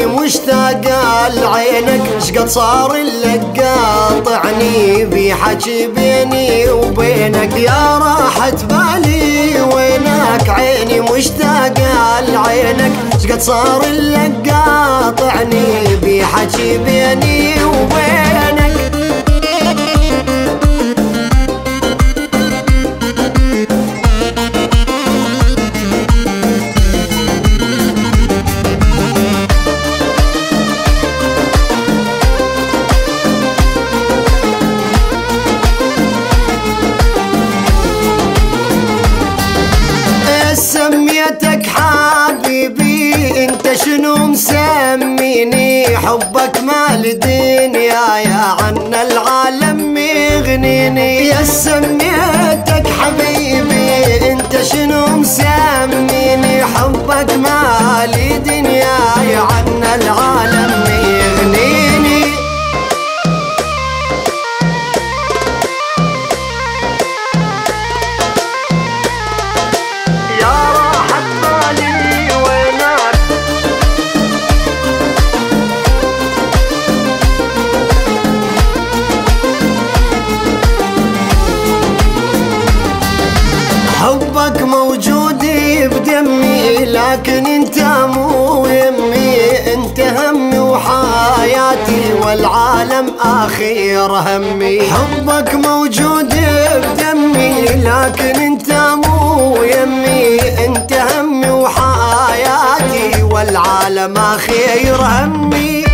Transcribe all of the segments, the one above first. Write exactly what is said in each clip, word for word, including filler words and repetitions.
عيني مشتاقة لعينك، شقد صار لك قاطعني بحكي بيني وبينك. يا راحة بالي وينك، عيني مشتاقة لعينك، شقد صار لك قاطعني بحكي بيني وبينك. سميتك حبيبي انت شنو مسميني، حبك مال الدنيا يا عنا العالم مغنيني. يا سميتك حبيبي انت شنو مسميني، حبك مال الدنيا يا عنا العالم مغنيني. حبك موجود بدمي لكن انت مو يمي، انت همي وحياتي والعالم اخير همي. حبك موجود بدمي لكن انت مو يمي، انت همي وحياتي والعالم اخير همي.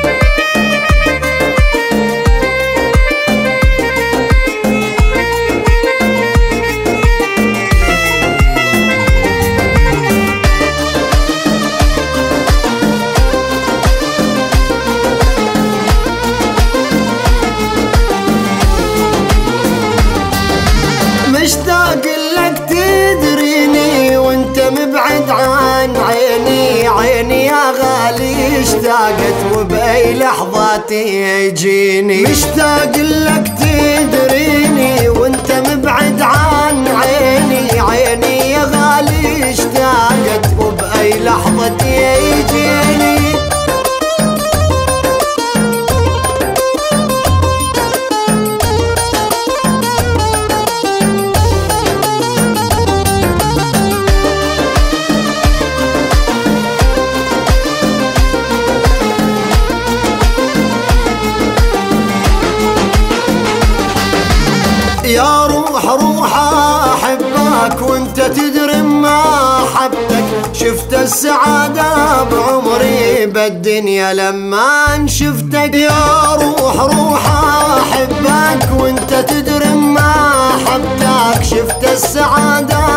مشتاق لك تدريني وانت مبعد عن عيني، عيني يا غالي اشتاقت وبأي لحظة تجيني. مشتاق لك تدريني وانت مبعد عن عيني، عيني يا غالي اشتاقت وبأي لحظة تجيني. يا روح روح احبك وانت تدري ما حبتك، شفت السعادة بعمري بالدنيا لما شفتك. يا روح روح احبك وانت تدري ما حبتك، شفت السعادة